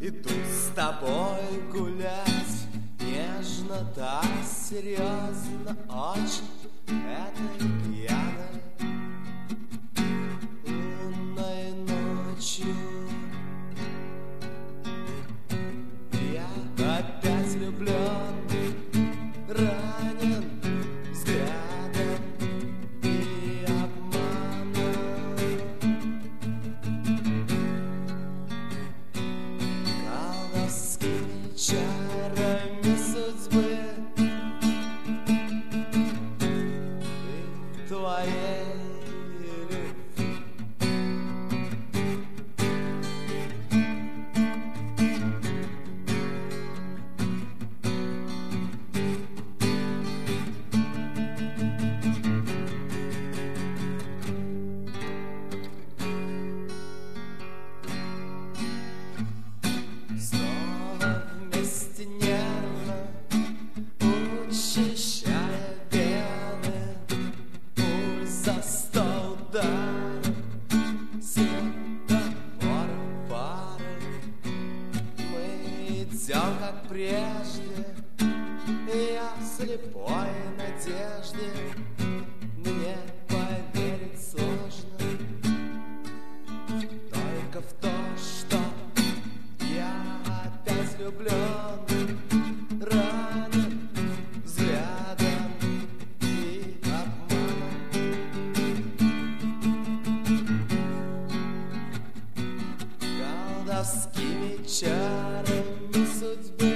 Иду с тобой гулять, нежно, так серьезно, очень этой пьяной лунной ночью. Я опять влюблен, ранен взглядом и обманом. Колдовскими чарами судьбы и твоей любви. Снова вместе нервно, учащая вены, пульс за 100 ударов, светофор фары. Мы идем, как прежде, и я в слепой надежде. Мне поверить сложно только в то, что я опять влюблен, ранен взглядом и обманом. Колдовскими чарами судьбы